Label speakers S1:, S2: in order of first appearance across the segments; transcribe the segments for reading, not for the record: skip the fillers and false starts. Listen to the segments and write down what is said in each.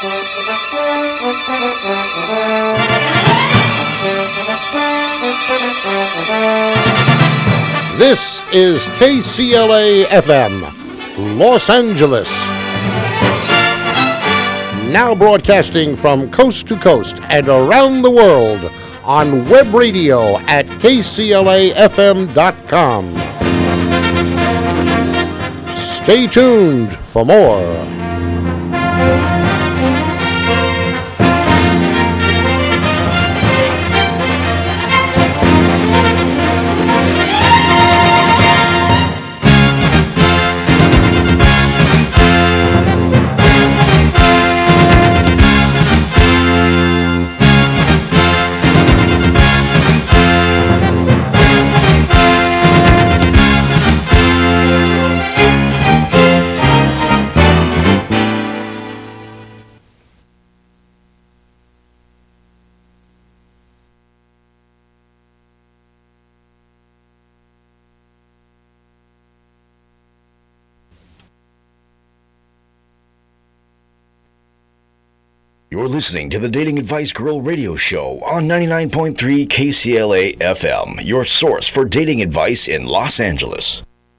S1: This is KCLA-FM, Los Angeles. Now broadcasting from coast to coast and around the world on web radio at kclafm.com. Stay tuned for more.
S2: You're listening to the Dating Advice Girl radio show on 99.3 KCLA FM, your source for dating advice in Los Angeles.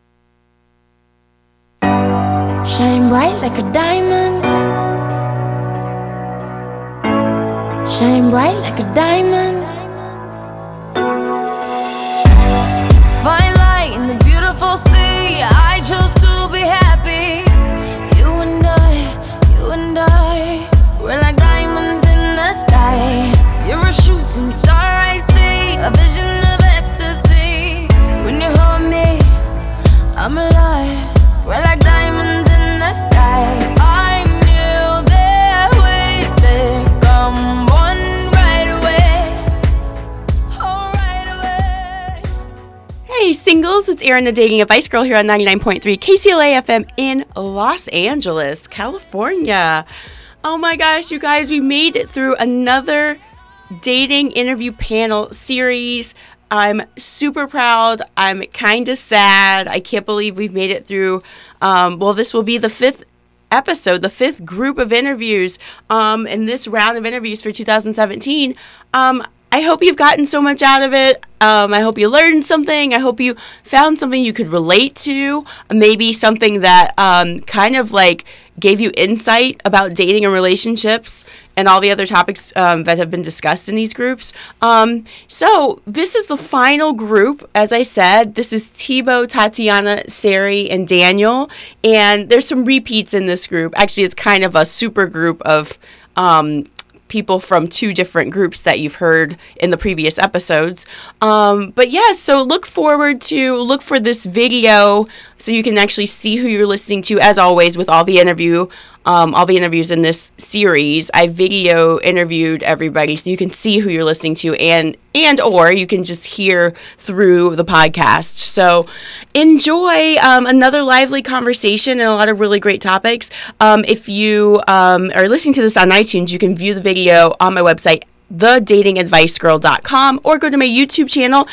S3: Shine bright like a diamond. Shine bright like a diamond. Fine light in the beautiful sea. I chose to be happy. You and I, we're like diamonds in the sky. You're a shooting star, I see, a vision of ecstasy. When you hold me, I'm alive. We're like diamonds in the sky. I knew that we'd become one right away. Oh, right away.
S4: Hey singles, it's Erin, the Dating Advice Girl here on 99.3 KCLA FM in Los Angeles, California. Oh my gosh, you guys, we made it through another dating interview panel series. I'm super proud. I'm kind of sad. I can't believe we've made it through. This will be the fifth episode, the fifth group of interviews in this round of interviews for 2017. I hope you've gotten so much out of it. I hope you learned something. I hope you found something you could relate to. Maybe something that kind of like gave you insight about dating and relationships and all the other topics that have been discussed in these groups. So this is the final group. As I said, this is Thibaut, Tatiana, Sari, and Daniel. And there's some repeats in this group. Actually, it's kind of a super group of people from two different groups that you've heard in the previous episodes. But yeah, so look for this video so you can actually see who you're listening to. As always, with all the interviews in this series, I video interviewed everybody so you can see who you're listening to and or you can just hear through the podcast. So enjoy another lively conversation and a lot of really great topics. If you are listening to this on iTunes, you can view the video on my website, thedatingadvicegirl.com, or go to my YouTube channel,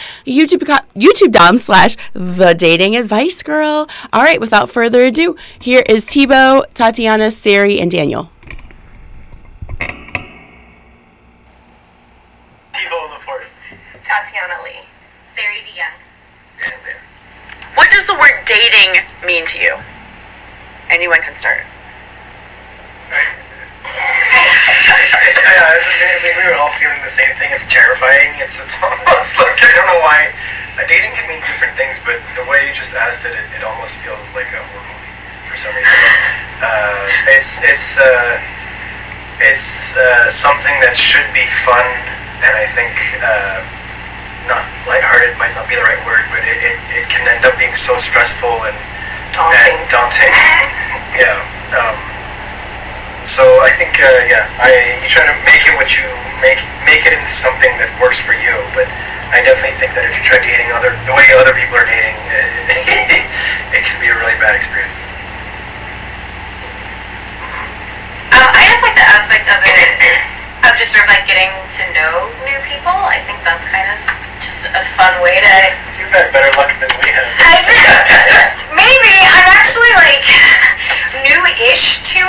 S4: youtube.com/thedatingadvicegirl. All right, without further ado, here is Thibaut, Tatiana, Sari, and Daniel.
S5: Thibaut Laporte.
S6: Tatiana Lee. Sari DeYoung.
S5: Dan there.
S4: What does the word dating mean to you? Anyone can start.
S5: We were all feeling the same thing. It's terrifying. It's almost like, I don't know why. Dating can mean different things, but the way you just asked it, it almost feels like a horror movie for some reason. It's something that should be fun, and I think not lighthearted might not be the right word, but it can end up being so stressful and daunting. Yeah. So I think, you try to make it what you make it into something that works for you. But I definitely think that if you try dating the way other people are dating, it can be a really bad experience.
S6: I just like the aspect of it, of just sort of like getting to know new people. I think that's kind of just a fun way to...
S5: You've had better luck than we have.
S6: Maybe. I'm actually like new-ish to it because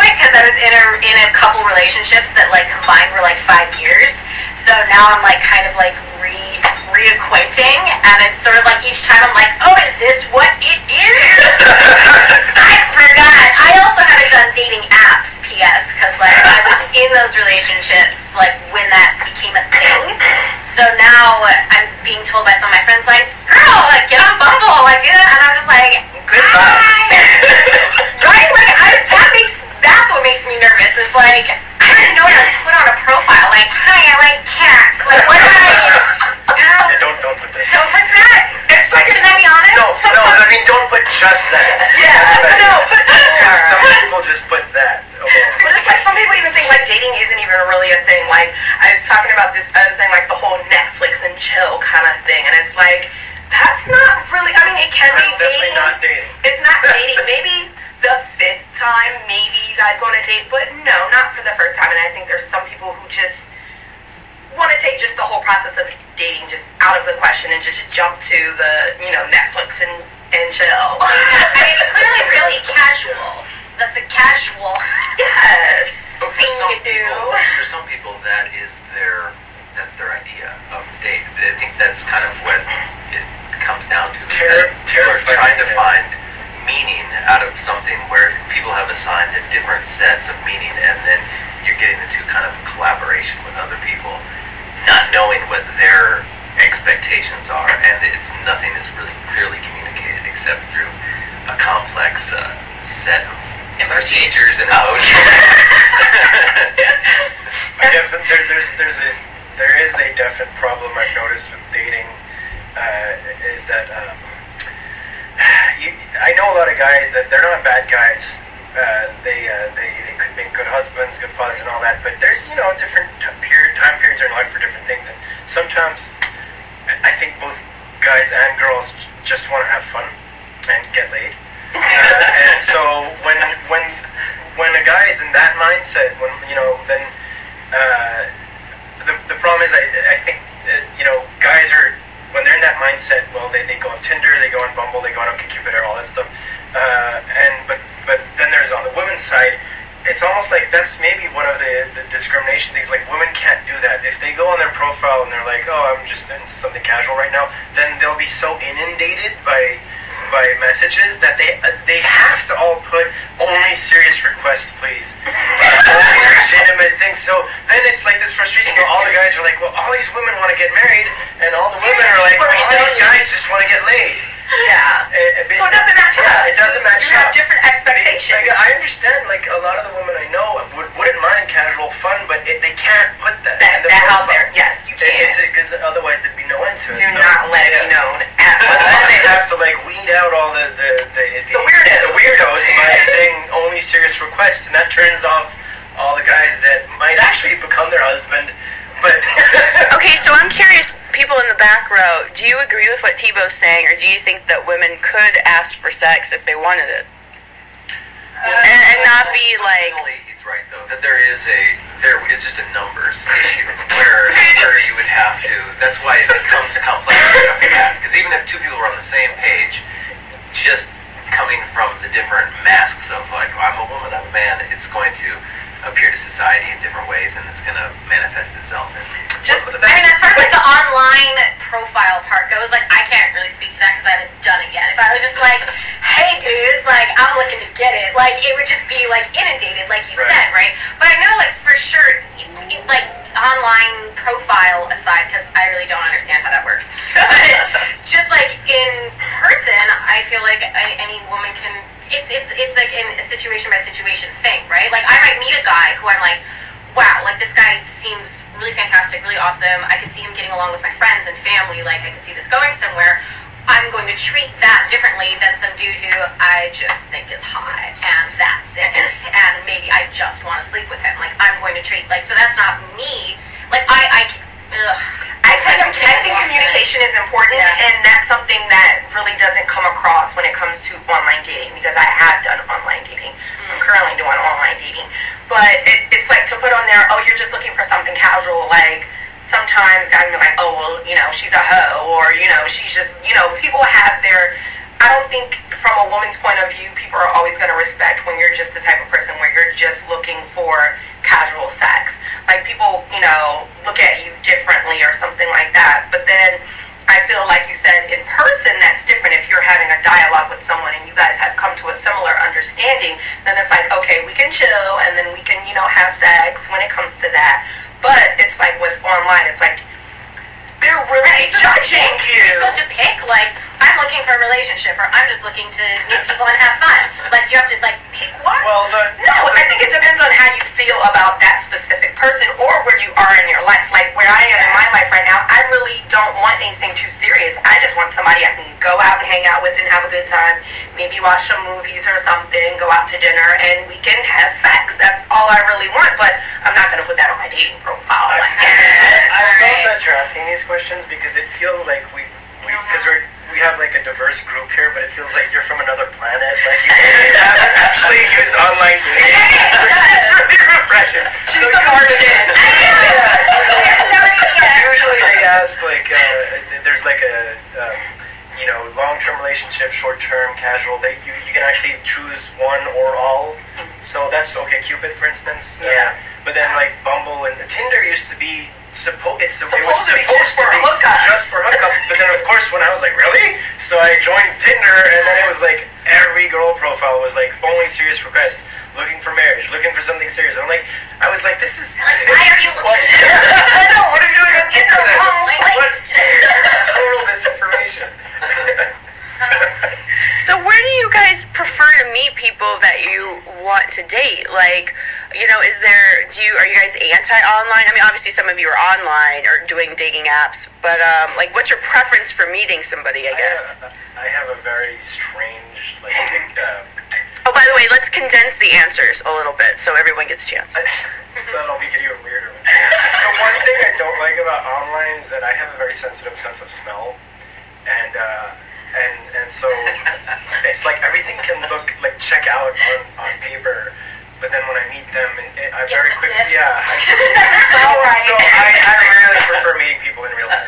S6: was in a couple relationships that like combined were like 5 years. So now I'm like kind of like reacquainting, and it's sort of like each time I'm like, oh, is this what it is? I forgot. I also haven't done dating apps, P.S., because like I was in those relationships like when that became a thing. So now I'm being told by some of my friends like, girl, like get on Bumble, like do that, and I'm just like, goodbye. Right? Like that's what makes me nervous. It's like I didn't know what to put on a profile. Like, hi, I like cats. Like, what do
S5: Yeah, don't put that.
S6: Don't put that. Should I be honest?
S5: No, I mean, don't put just that.
S6: Yeah, no, but
S5: because some people just put that.
S7: But it's like some people even think like dating isn't even really a thing. Like I was talking about this other thing, like the whole Netflix and chill kind of thing, and it's like that's not really. I mean, it can be dating.
S5: Definitely not dating.
S7: It's not dating. Maybe the 5th time, maybe you guys go on a date, but no, not for the first time. And I think there's some people who just want to take just the whole process of dating just out of the question and just jump to the Netflix and chill.
S6: I mean, it's clearly really casual. That's a casual.
S7: Yes.
S8: But
S6: thing to do.
S8: For some people, that's their idea of date. I think that's kind of what it comes down to. People are trying to find meaning out of something where people have assigned a different sets of meaning, and then you're getting into kind of collaboration with other people, not knowing what their expectations are, and nothing is really clearly communicated except through a complex set of procedures and emotions.
S5: There is a definite problem I've noticed with dating, is that I know a lot of guys that they're not bad guys. They could make good husbands, good fathers, and all that. But there's different time periods in life for different things, and sometimes I think both guys and girls just want to have fun and get laid. And so when a guy is in that mindset, then the problem is I think guys are, when they're in that mindset, well, they go on Tinder, they go on Bumble, they go on OkCupid, or all that stuff. But then there's on the women's side, it's almost like that's maybe one of the discrimination things. Like, women can't do that. If they go on their profile and they're like, oh, I'm just into something casual right now, then they'll be so inundated by messages that they have to all put only serious requests, please. Only legitimate things. So then it's like this frustration where all the guys are like, well, all these women want to get married, and all the women are like, well, all these guys just want to get laid.
S7: Yeah. So it doesn't match up.
S5: It doesn't match
S7: up. You
S5: up.
S7: have different expectations.
S5: Like, I understand, like, a lot of the women I know wouldn't mind casual fun, but they can't put that
S7: out there. Yes, you can't.
S5: Because otherwise there'd be no end to it.
S7: Do not let it be known at all.
S5: But then they have to, like, weed out all the weirdos by saying only serious requests, and that turns off all the guys that might actually become their husband. But
S9: okay, so I'm curious, people in the back row, do you agree with what Tebow's saying, or do you think that women could ask for sex if they wanted it? And not be like...
S8: He's right, though, that there is just a numbers issue where you would have to... That's why it becomes complex after that. Because even if two people are on the same page, just coming from the different masks of, like, I'm a woman, I'm a man, it's going to appear to society in different ways, and it's going to manifest itself in
S6: as far as like the online profile part goes, like, I can't really speak to that because I haven't done it yet. If I was just like, hey dudes, like, I'm looking to get it, like, it would just be like inundated, like you said, right? But I know, like, for sure, like, online profile aside, because I really don't understand how that works, but just like in person, I feel like any woman can. It's like in a situation by situation thing, right? Like, I might meet a guy who I'm like, wow, like, this guy seems really fantastic, really awesome. I could see him getting along with my friends and family. Like, I could see this going somewhere. I'm going to treat that differently than some dude who I just think is hot, and that's it. And maybe I just want to sleep with him. Like, I'm going to treat, like, so that's not me. Like, I
S7: think communication is important, and that's something that really doesn't come across when it comes to online dating, because I have done online dating. I'm currently doing online dating. But it's like to put on there, oh, you're just looking for something casual, like, sometimes guys be like, oh, well, she's a hoe, or, she's just, people have their I don't think from a woman's point of view, people are always going to respect when you're just the type of person where you're just looking for casual sex. Like, people, look at you differently or something like that. But then I feel like you said in person, that's different. If you're having a dialogue with someone and you guys have come to a similar understanding, then it's like, okay, we can chill and then we can, have sex when it comes to that. But it's like with online, it's like, they're really judging you.
S6: You're supposed to pick, like, I'm looking for a relationship, or I'm just looking to meet people and have fun. Like, do you have to, like, pick one?
S7: Well, no, I think it depends on how you feel about that specific person or where you are in your life. Like, where I am in my life right now, I really don't want anything too serious. I just want somebody I can go out and hang out with and have a good time, maybe watch some movies or something, go out to dinner, and we can have sex. That's all I really want, but I'm not going to put that on my dating profile.
S5: I love that you're asking these questions, because it feels like we have like a diverse group here, but it feels like you're from another planet. Like, you haven't actually used online dating, which is really refreshing.
S7: She's the Martian.
S5: Usually they ask, like, there's like a long-term relationship, short-term, casual. You can actually choose one or all. So that's okay. Cupid, for instance. But then, like, Bumble and Tinder used to be it was supposed to be just for hookups. But then, of course, when I was like, really? So I joined Tinder, and then it was like every girl profile was like only serious requests, looking for marriage, looking for something serious. I'm like, I was like, this is.
S6: Like, why are you looking?
S5: I know. What are you doing on Tinder? Total disinformation.
S9: So where do you guys prefer to meet people that you want to date? Like, are you guys anti-online? I mean, obviously some of you are online or doing dating apps, but like, what's your preference for meeting somebody, I guess?
S5: I have a very strange, like,
S9: oh, by the way, let's condense the answers a little bit so everyone gets a chance.
S5: So that'll make it even weirder. The one thing I don't like about online is that I have a very sensitive sense of smell, and so it's like everything can look like check out on paper, but then when I meet them, I very quickly, So I really prefer meeting people in real life.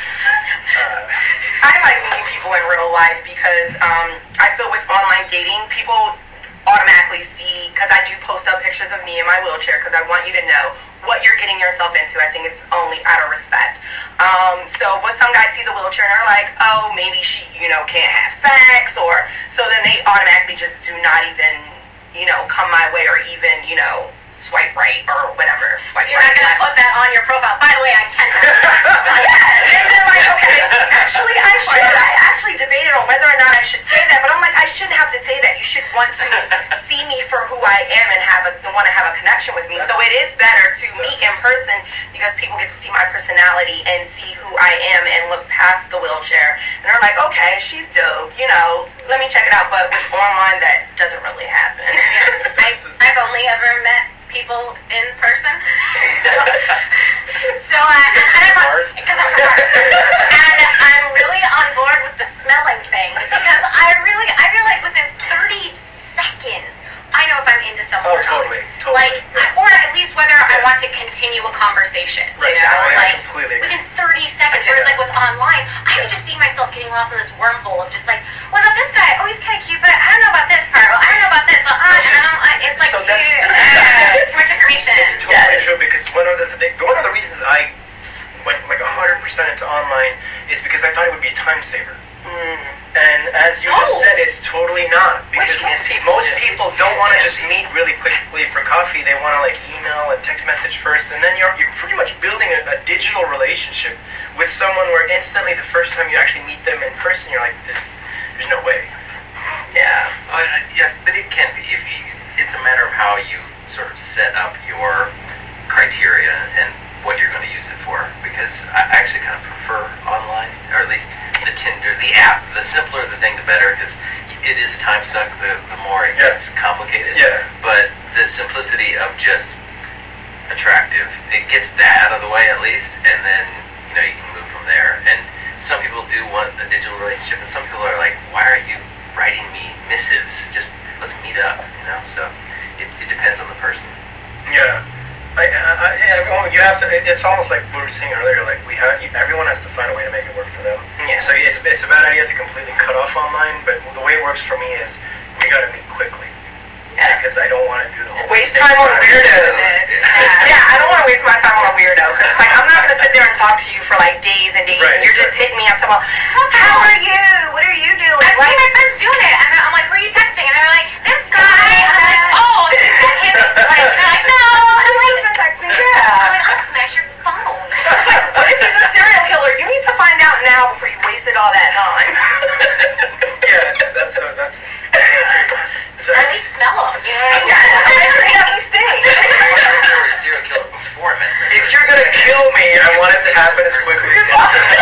S7: I like meeting people in real life because I feel with online dating, people automatically see, because I do post up pictures of me in my wheelchair because I want you to know what you're getting yourself into. I think it's only out of respect. But some guys see the wheelchair and are like, oh, maybe she, can't have sex, or so then they automatically just do not even, come my way or even, swipe right or whatever.
S6: So you're not going to put that on your profile. By the way, I can.
S7: And then like, okay, actually I should. I actually debated on whether or not I should say that, but I'm like, I shouldn't have to say that. You should want to see me for who I am and want to have a connection with me. So it is better to meet in person because people get to see my personality and see who I am and look past the wheelchair. And they're like, okay, she's dope. Let me check it out. But with online, that doesn't really happen.
S6: I've only ever met people in person. So I'm from Mars. And I'm really on board with the smelling thing because I feel like within 30 seconds I know if I'm into someone or not.
S5: Totally.
S6: Like, or at least whether I want to continue a conversation.
S5: Right.
S6: Like
S5: Completely.
S6: within 30 seconds. Whereas like with online, I could just see myself getting lost in this wormhole of just like, what about this guy? Oh, he's kind of cute, but I don't know about this part. Well, I don't know about this. It's like too much information.
S5: It's totally true because one of the reasons I went like 100% into online is because I thought it would be a time saver. And as you just said, it's totally not, because most people don't want to just meet really quickly for coffee. They want to like email and text message first, and then you're pretty much building a digital relationship with someone where instantly the first time you actually meet them in person, you're like, there's no way.
S8: Yeah, but it can be. It's a matter of how you sort of set up your criteria and what you're going to use it for, because I actually kind of prefer online, or at least the Tinder, the app. The simpler the thing, the better, because it is a time suck. The more it gets complicated.
S5: Yeah.
S8: But the simplicity of just attractive, it gets that out of the way at least, and then you can move from there. And some people do want a digital relationship, and some people are like, why are you writing me missives? Just let's meet up. So it depends on the person.
S5: Yeah. You have to. It's almost like we were saying earlier. Like everyone has to find a way to make it work for them.
S7: Yeah.
S5: So it's it's a bad idea to completely cut off online, but the way it works for me is we gotta meet quickly. Yeah. Because I don't want to do the whole
S7: waste time on weirdos. Yeah, I don't want to waste my time on a weirdo. Because it's like, I'm not going to sit there and talk to you for like days and days. Right, and you're just hitting me up talking about, how are you? What are you doing?
S6: I've seen my friends doing it. And I'm like, who are you texting? And they're like, this guy. And I'm like, oh, is that him? Like, they're like, no. And I'm like,
S7: texting, yeah.
S6: I'm like, I'll smash your phone.
S7: What if he's a serial killer? You need to find out now before you wasted all that time.
S5: Yeah, that's
S6: or at least smell them. You know what I mean?
S7: Yeah, make sure he doesn't stink.
S8: I wonder if there was a serial killer before I met her.
S5: If you're gonna kill me, I want it to happen as quickly as possible.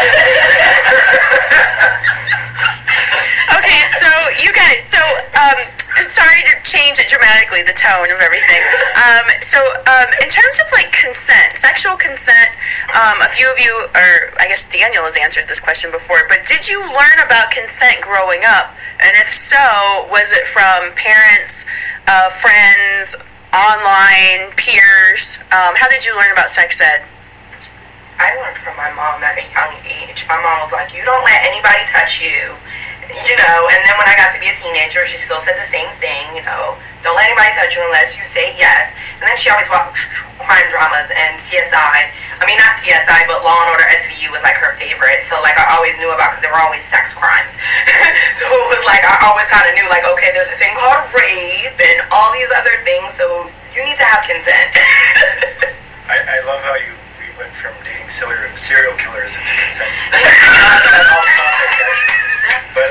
S9: Okay, so you guys, sorry to change it dramatically, the tone of everything. In terms of like consent, sexual consent, a few of you, or I guess Daniel has answered this question before, but did you learn about consent growing up? And if so, was it from parents, friends, online, peers? How did you learn about sex ed?
S7: I learned from my mom at a young age. My mom was like, you don't let anybody touch you. You know, and then when I got to be a teenager, she still said the same thing, you know, don't let anybody touch you unless you say yes. And then she always watched crime dramas and CSI. I mean, not CSI, but Law & Order SVU was like her favorite. So like I always knew about, because there were always sex crimes. So it was like I always kind of knew like, okay, there's a thing called rape and all these other things, so you need to have consent.
S5: I love how we went from dating serial killers into consent. Not off topic, actually. But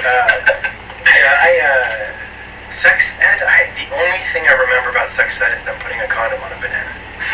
S5: sex ed, the only thing I remember about sex ed is them putting a condom on a banana.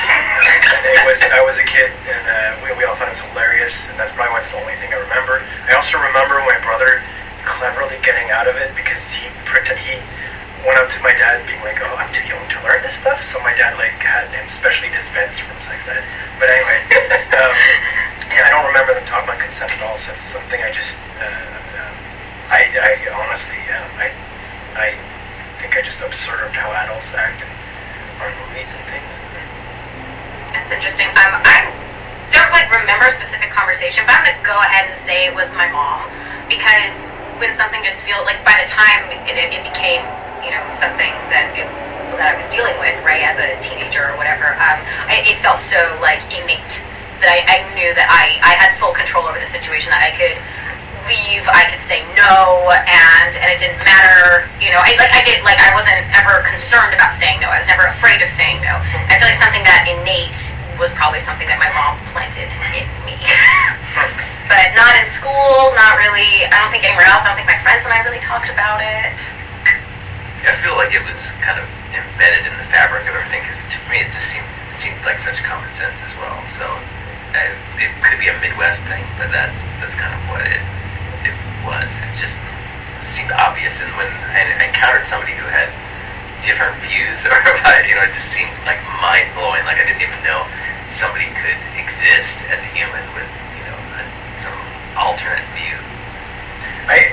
S5: I was a kid, and we all thought it was hilarious, and that's probably why it's the only thing I remember. I also remember my brother cleverly getting out of it, because he went up to my dad being like, oh, I'm too young to learn this stuff, so my dad like had him specially dispensed from sex ed. But anyway, I don't remember them talking about consent at all, so it's something I just... I honestly, I think I just observed how adults act on movies and things.
S6: That's interesting. I don't like remember a specific conversation, but I'm gonna go ahead and say it was my mom, because when something just feels like, by the time it became, you know, something that I was dealing with, right, as a teenager or whatever, it felt so like innate that I knew that I had full control over the situation, that I could leave, I could say no, and it didn't matter, you know, I wasn't ever concerned about saying no, I was never afraid of saying no. I feel like something that innate was probably something that my mom planted in me. But not in school, not really, I don't think anywhere else, I don't think my friends and I really talked about it.
S8: Yeah, I feel like it was kind of embedded in the fabric of everything, because to me it seemed like such common sense as well, so it could be a Midwest thing, but that's kind of what it was. It just seemed obvious, and when I encountered somebody who had different views, or you know, it just seemed like mind-blowing, like I didn't even know somebody could exist as a human with, you know, some alternate view.
S5: I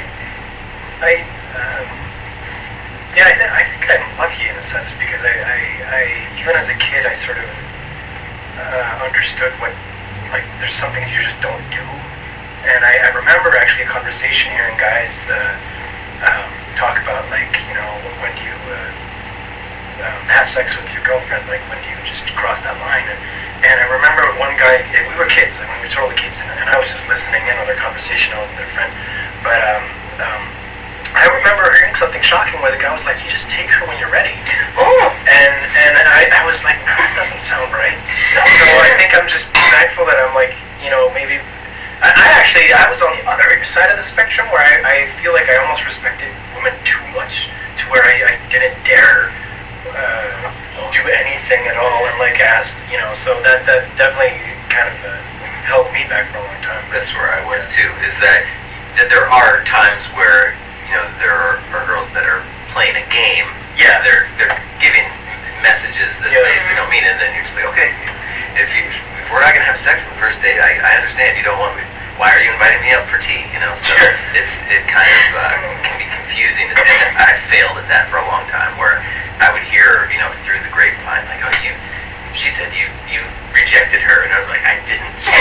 S5: think I'm lucky in a sense, because I even as a kid I sort of understood what, like, there's some things you just don't do. And I remember actually a conversation hearing guys talk about, like, you know, when you have sex with your girlfriend, like when you just cross that line. And I remember one guy, we were kids, I mean, we were totally kids, and I was just listening in on their conversation, I wasn't their friend. But I remember hearing something shocking where the guy was like, you just take her when you're ready. Oh! And I was like, no, that doesn't sound right. So I think I'm just thankful that I'm like, you know, maybe... I was on the other side of the spectrum, where I feel like I almost respected women too much, to where I didn't dare do anything at all, and like asked, you know, so that definitely kind of held me back for a long time.
S8: That's where I was too, is that there are times where, you know, there are girls that are playing a game. Yeah. They're giving messages that they don't mean, and then you're just like, okay, if we're not gonna have sex on the first date, I understand you don't want me. Why are you inviting me up for tea? You know, so it kind of can be confusing, and I failed at that for a long time, where I would hear, you know, through the grapevine, like, oh, she said you rejected her, and I was like, I didn't. She said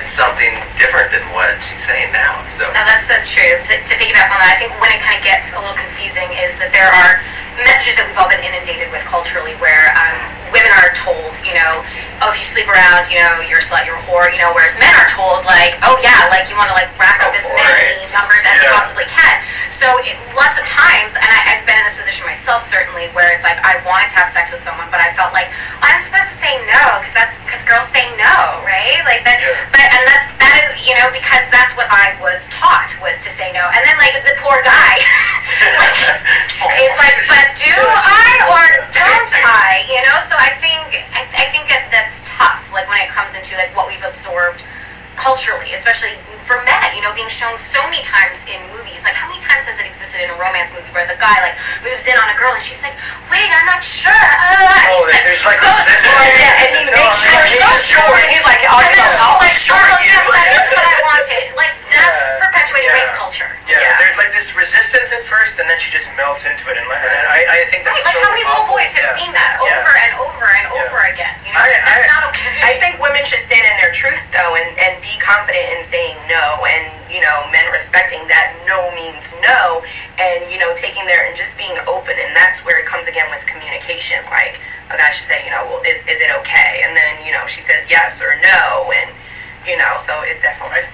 S8: something different than what she's saying now. So
S6: no, that's true. To piggyback on that, I think when it kind of gets a little confusing is that there are messages that we've all been inundated with culturally where women are told, oh, if you sleep around, you're a slut, you're a whore, whereas men are told, like, oh yeah, like, you want to, like, rack up as many numbers as you possibly can. So lots of times, and I've been in this position myself, certainly, where it's like, I wanted to have sex with someone, but I felt like, I'm supposed to say no, because girls say no, right? Like, that, and that is, because that's what I was taught, was to say no. And then, like, the poor guy, like, it's like, but do I or don't I? So I think that's tough. Like when it comes into like what we've absorbed culturally, especially for men, being shown so many times in movies. Like how many times has it existed in a romance movie where the guy like moves in on a girl and she's like, wait, I'm not sure.
S5: There's like this.
S6: And he makes sure he's sure. And he's like, oh, I'll make sure. Yes, that is what I wanted. Like that's perpetuating rape culture.
S5: Yeah, there's like this resistance at first, and then she just melts into it, and I think that's
S6: like how many little boys have seen that over and over and over again. That's not okay.
S7: I think women should stand in their truth though, and be confident in saying no, and men respecting that no means no, and taking there and just being open, and that's where it comes again with communication. Like a guy should say, well, is it okay? And then she says yes or no, and so it definitely.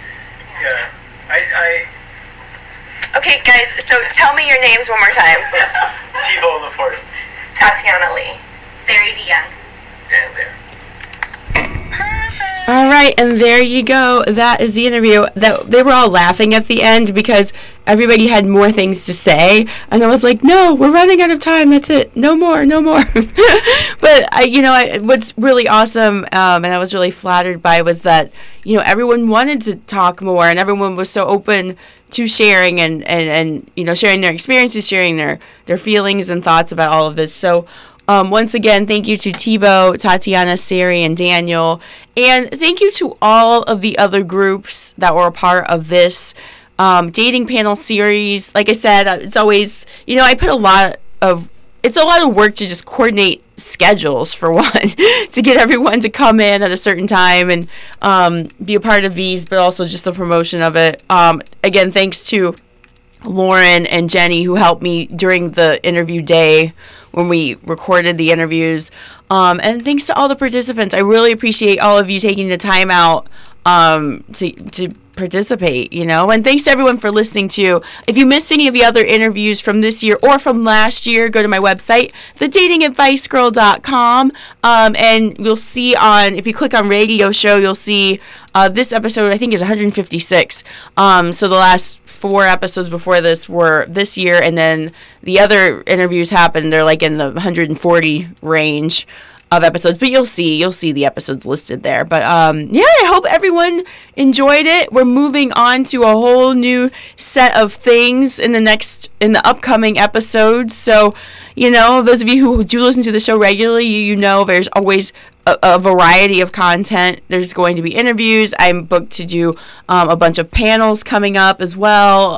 S9: Okay, guys, so tell me your names one more time.
S5: Thibault Laporte.
S7: Tatiana Lee.
S6: Sari D. Young.
S8: Dan Bear.
S4: All right, and there you go. That is the interview. That they were all laughing at the end because everybody had more things to say, and I was like, "No, we're running out of time. That's it. No more, no more." But what's really awesome, and I was really flattered by, was that everyone wanted to talk more, and everyone was so open to sharing and sharing their experiences, sharing their feelings and thoughts about all of this. So. Once again, thank you to Thibault, Tatiana, Sari, and Daniel. And thank you to all of the other groups that were a part of this dating panel series. Like I said, it's always, I put it's a lot of work to just coordinate schedules, for one, to get everyone to come in at a certain time and be a part of these, but also just the promotion of it. Again, thanks to Lauren and Jenny, who helped me during the interview day when we recorded the interviews. And thanks to all the participants. I really appreciate all of you taking the time out to participate, And thanks to everyone for listening, too. If you missed any of the other interviews from this year or from last year, go to my website, thedatingadvicegirl.com, and you'll see if you click on radio show, you'll see this episode, I think, is 156. So the last 4 episodes before this were this year, and then the other interviews happened. They're like in the 140 range of episodes, but you'll see the episodes listed there. But I hope everyone enjoyed it. We're moving on to a whole new set of things in the upcoming episodes. So, those of you who do listen to the show regularly, there's always a variety of content. There's going to be interviews. I'm booked to do a bunch of panels coming up as well.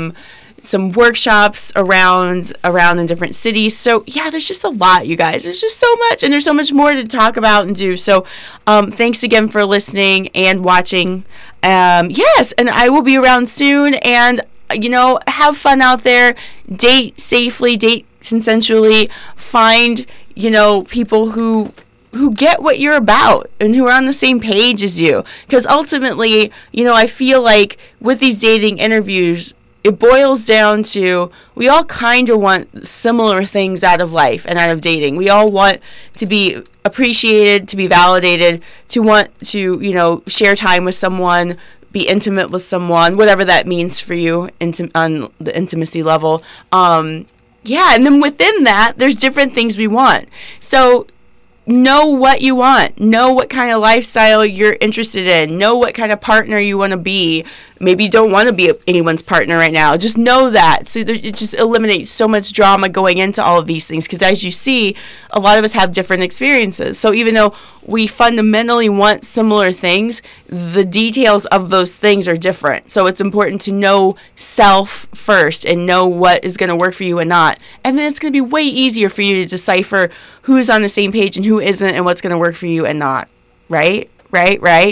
S4: Some workshops around in different cities. So there's just a lot, you guys. There's just so much, and there's so much more to talk about and do. So thanks again for listening and watching. Yes, and I will be around soon, and have fun out there. Date safely, date consensually. Find people who get what you're about and who are on the same page as you. Because ultimately, I feel like with these dating interviews, it boils down to we all kind of want similar things out of life and out of dating. We all want to be appreciated, to be validated, to want to, share time with someone, be intimate with someone, whatever that means for you on the intimacy level. And then within that, there's different things we want. So know what you want. Know what kind of lifestyle you're interested in. Know what kind of partner you want to be. Maybe you don't want to be anyone's partner right now. Just know that. So it just eliminates so much drama going into all of these things. Because as you see, a lot of us have different experiences. So even though we fundamentally want similar things, the details of those things are different. So it's important to know self first and know what is going to work for you and not. And then it's going to be way easier for you to decipher who's on the same page and who isn't and what's going to work for you and not. Right?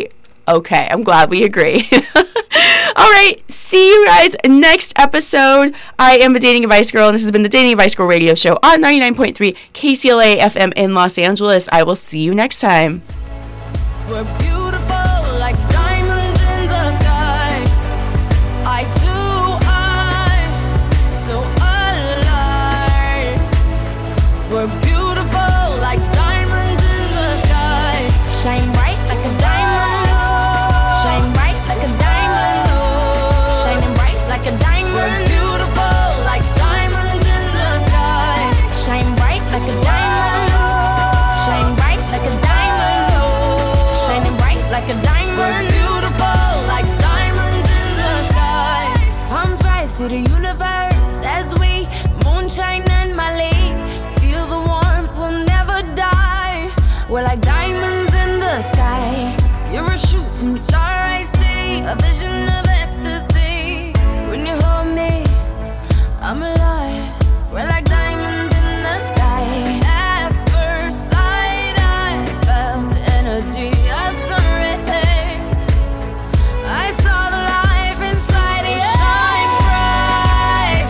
S4: Okay, I'm glad we agree. All right, see you guys next episode. I am the Dating Advice Girl, and this has been the Dating Advice Girl radio show on 99.3 KCLA FM in Los Angeles. I will see you next time.
S3: We're beautiful like diamonds in the sky. Eye to eye, so alive. We're beautiful like diamonds in the sky. Shine bright like a diamond. Shine bright like a diamond. Shining bright like a diamond. We're beautiful like diamonds in the sky. Shine bright like a diamond. Shine bright like a diamond. Shining bright like a diamond. We're beautiful like diamonds in the sky. Palms rise to the universe as we moonshine and Malay. Feel the warmth, we'll never die. We're like diamonds in the sky. You're a shooting star, I see. A vision of ecstasy. When you hold me, I'm alive. We're like diamonds in the sky. At first sight, I felt the energy of sun rays. I saw the life inside you. Shine bright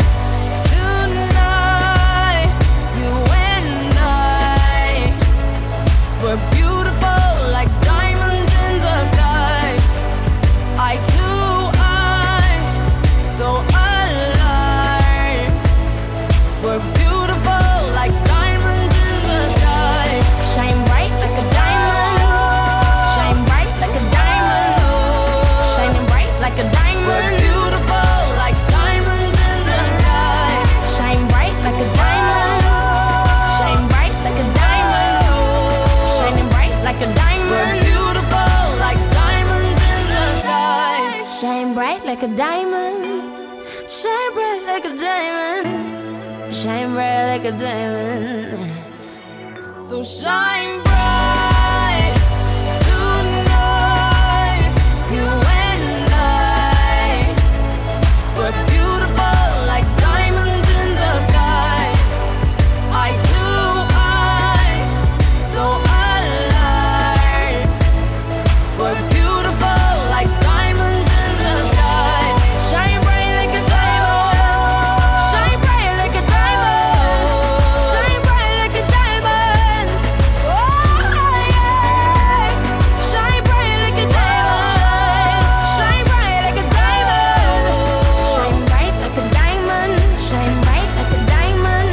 S3: tonight, you and I. We're beautiful like diamonds in the sky. Eye to eye, so alive. We're beautiful like diamonds in the sky. Shine bright like a diamond. Shine bright like a diamond. Shining bright like a diamond. We're beautiful like diamonds in the sky. Shine bright like a diamond. Shine bright like a diamond. Shining bright like a diamond. We're beautiful like diamonds in the sky. Shine bright like a diamond. Shine bright like a diamond. Shine bright like a diamond. So shine bright tonight, you and I. We're beautiful like diamonds in the sky. Eye to eye, so alive. We're beautiful like diamonds in the sky. Shine bright like a diamond. Shine bright like a diamond. Shine bright like a diamond. Oh yeah. Shine bright like a diamond. Shine bright like a diamond. Shine bright like a diamond. Shine bright like a diamond.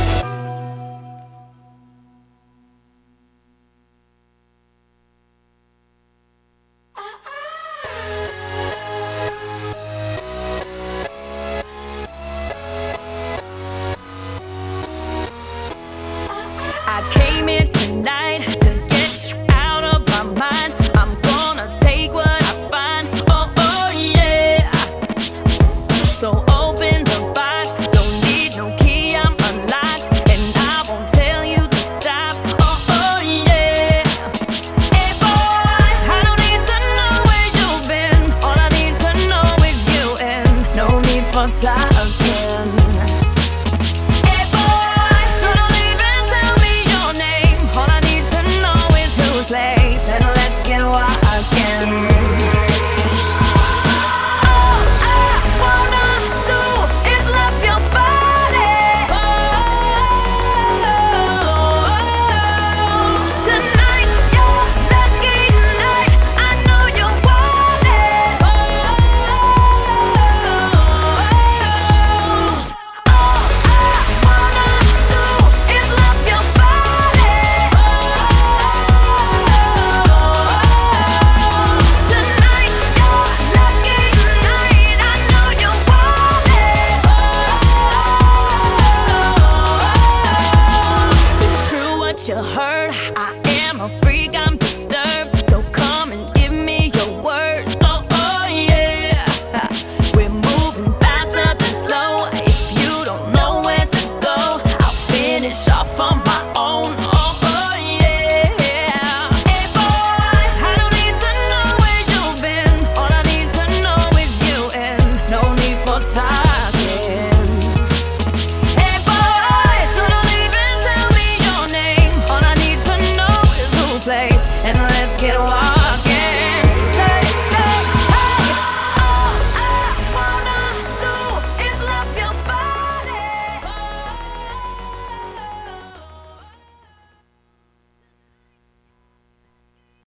S10: I came here tonight to get you out of my mind. I'm gonna take what I find. Oh, oh, yeah. So open the box. Don't need no key, I'm unlocked. And I won't tell you to stop. Oh, oh, yeah. Hey, boy, I don't need to know where you've been. All I need to know is you and no need for talking.